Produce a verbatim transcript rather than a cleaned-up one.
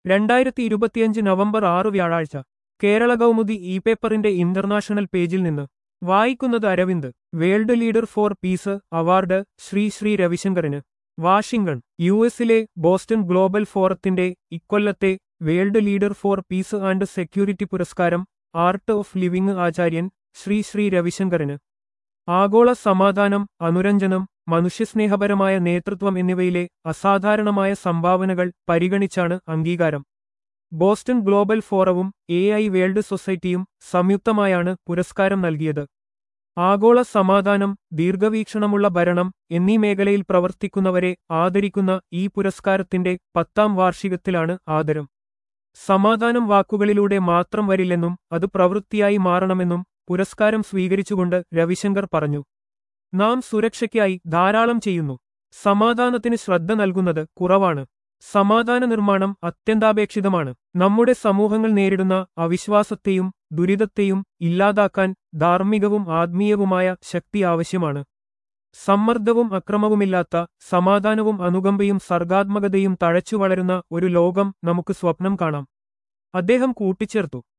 രണ്ടായിരത്തി ഇരുപത്തിയഞ്ച് നവംബർ ആറ് വ്യാഴാഴ്ച കേരള കൗമുദി ഇ പേപ്പറിന്റെ ഇന്റർനാഷണൽ പേജിൽ നിന്ന് വായിക്കുന്നത് Aravind. World leader for peace award Sri Sri രവിശങ്കറിന്. വാഷിംഗ്ടൺ. യു എസിലെ ബോസ്റ്റൺ ഗ്ലോബൽ ഫോറത്തിന്റെ ഇക്കൊല്ലത്തെ world leader for peace and security പുരസ്കാരം ആർട്ട് ഓഫ് ലിവിംഗ് ആചാര്യൻ ശ്രീ ശ്രീ രവിശങ്കറിന്. ആഗോള സമാധാനം, അനുരഞ്ജനം, മനുഷ്യസ്നേഹപരമായ നേതൃത്വം എന്നിവയിലെ അസാധാരണമായ സംഭാവനകൾ പരിഗണിച്ചാണ് അംഗീകാരം. ബോസ്റ്റൺ ഗ്ലോബൽ ഫോറവും എ ഐ വേൾഡ് സൊസൈറ്റിയും സംയുക്തമായാണ് പുരസ്കാരം നൽകിയത്. ആഗോള സമാധാനം, ദീർഘവീക്ഷണമുള്ള ഭരണം എന്നീ മേഖലയിൽ പ്രവർത്തിക്കുന്നവരെ ആദരിക്കുന്ന ഈ പുരസ്കാരത്തിന്റെ പത്താം വാർഷികത്തിലാണ് ആദരം. സമാധാനം വാക്കുകളിലൂടെ മാത്രം വരില്ലെന്നും അത് പ്രവൃത്തിയായി മാറണമെന്നും പുരസ്കാരം സ്വീകരിച്ചുകൊണ്ട് രവിശങ്കർ പറഞ്ഞു. നാം സുരക്ഷയ്ക്കായി ധാരാളം ചെയ്യുന്നു. സമാധാനത്തിന് ശ്രദ്ധ നൽകുന്നത് കുറവാണ്. സമാധാന നിർമ്മാണം അത്യന്താപേക്ഷിതമാണ്. നമ്മുടെ സമൂഹങ്ങൾ നേരിടുന്ന അവിശ്വാസത്തെയും ദുരിതത്തെയും ഇല്ലാതാക്കാൻ ധാർമ്മികവും ആത്മീയവുമായ ശക്തി ആവശ്യമാണ്. സമ്മർദ്ദവും അക്രമവുമില്ലാത്ത സമാധാനവും അനുകമ്പയും സർഗാത്മകതയും തഴച്ചു വളരുന്ന ഒരു ലോകം നമുക്ക് സ്വപ്നം കാണാം, അദ്ദേഹം കൂട്ടിച്ചേർത്തു.